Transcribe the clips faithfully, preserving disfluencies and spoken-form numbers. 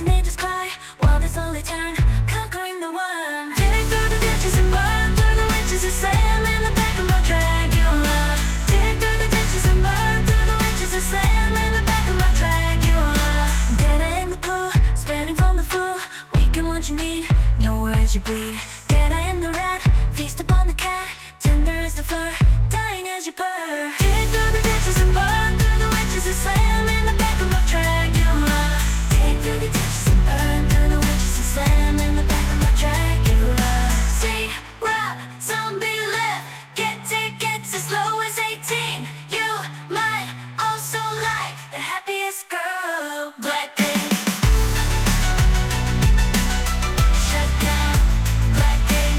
watching angels cry while they slowly turn, conquering the world. Dig through the ditches and burn through the witches and slam in the back of my Dracula. Dig through the ditches and burn through the witches and slam in the back of my Dracula. Data in the pool, spreading from the fool, weaken what you need, nowhere as you bleed. Data in the rat, feast upon the cat, tender as the fur, dying as you purr. Dig through the ditches and burn through the witches and slam in the back of my Dracula. Dig through the ditches and burn through the witches and slam in the back of my Dracula. See, rap, zombie left, get tickets as low as eighteen. You might also like the happiest girl, Blackpink. Shut down, Blackpink.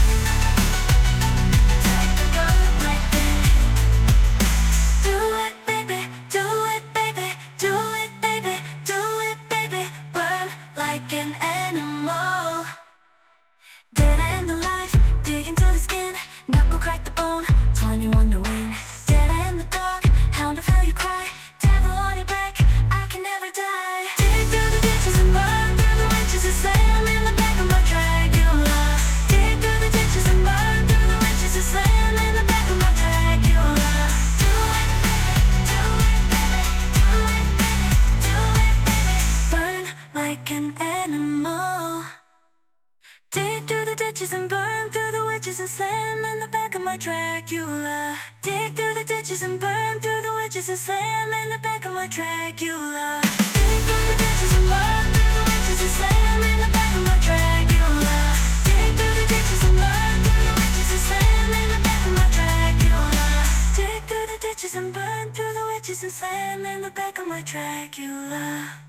Type the girl, Blackpink. Do it, baby, do it, baby, do it, baby, do it, baby. Burn like an animal. Data in the life, dig into the skin, knuckle crack the bone, twenty-one to win. Data in the dark, hound of hell you cry, devil on your back, I can never die. Dig through the ditches and burn through the witches and slam in the back of my Dracula. Dig through the ditches and burn through the witches and slam in the back of my Dracula. Do it, baby, do it, baby, do it, baby, do it, baby. Burn like an animal. Dig through the ditches and burn through the witches and slam in the back of my Dracula. Dig through the ditches and burn through the witches and slam in the back of my Dracula. Dig through the ditches and burn through the witches and slam in the back of my Dracula. Dig through the ditches and burn through the witches and slam in the back of my Dracula. Dig through the ditches and burn through the witches and slam in the back of my Dracula.